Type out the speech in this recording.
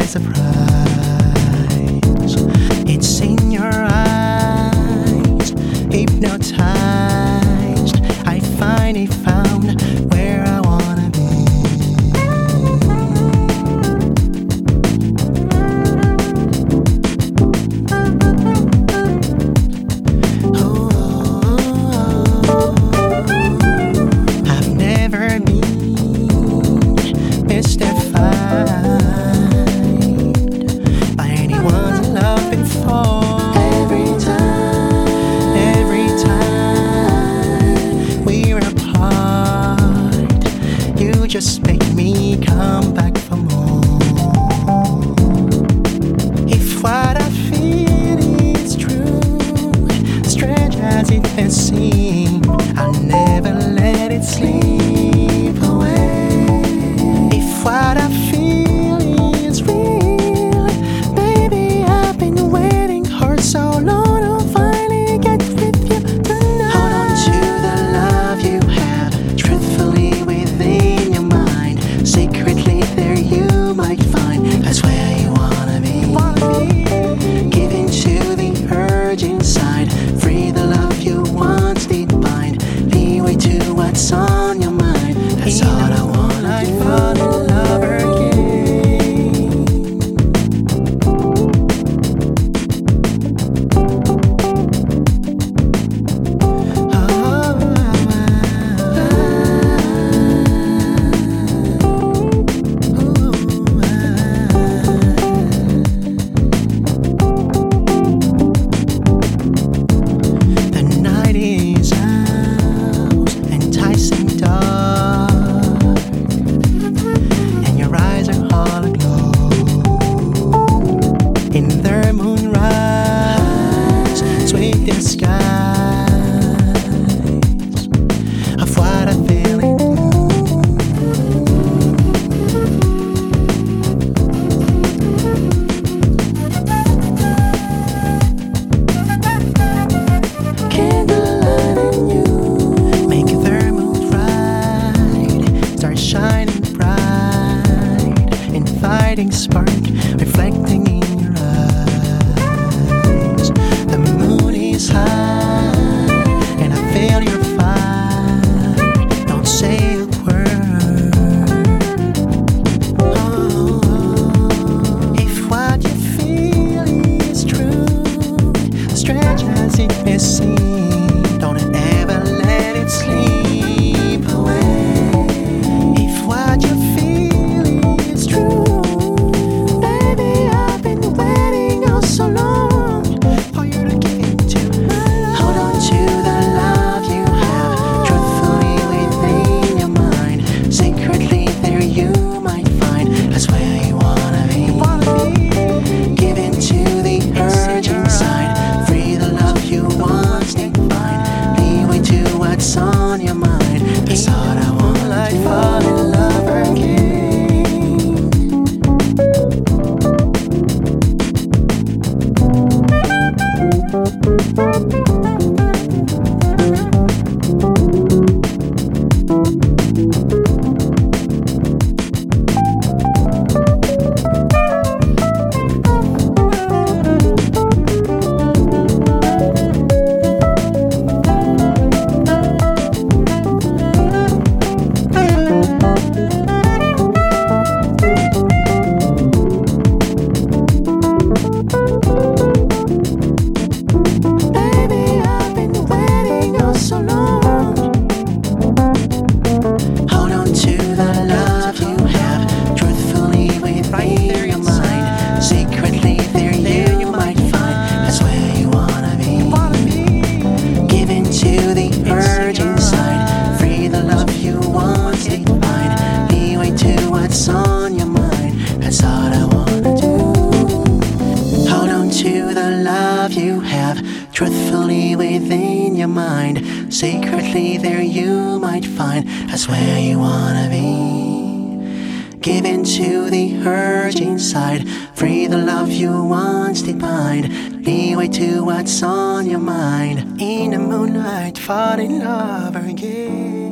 surprise. It's in your eyes, hypnotized. I finally found where I wanna be. I've never been mystified by anyone's love before. Every time we're apart, you just make me come back for more. If what I feel is true, strange as it may seem, I'll never let it slip away. If what I feel is real, baby, I've been waiting for so long to finally get with you tonight. Hold on to the love you have, truthfully within your mind. Secretly there you might find that's where you wanna be. Give in to the urge inside, free the love you once did bind. Be way to what's on your mind. That's all I wanna do. Fall in love again. The night is out, enticing dark, and your eyes are all aglow. In their moonrise, sweet disguise of what I feel in you. Candlelight in you, make their mood right, start shining bright, inviting spark reflecting in your eyes. The moon is high, and I feel your fire. Don't say a word. If what you feel is true, strange as it may seem, don't ever let it slip away. If what you feel is true, baby, I've been waiting oh so long for you to give in to my love. Hold on to the love you have, truthfully within your mind. Secretly there you might find that's where you wanna be. Give in to the urge inside, free the love you once did find. Be way to what's on your mind. That's all I wanna do. Fall in love again. Baby, I've been waiting oh so long. Hold on to the love you have, truthfully within your mind. Secretly there you might find that's where you wanna be. Give in to the urge inside, free the love you once did find. Be way to what's on your mind. That's all I wanna do. Hold on to the love you have, truthfully within your mind. Secretly there you might find that's where you wanna be. Give in to the urge inside, free the love you once did bind. Be way to what's on your mind. In the moonlight, fall in love again.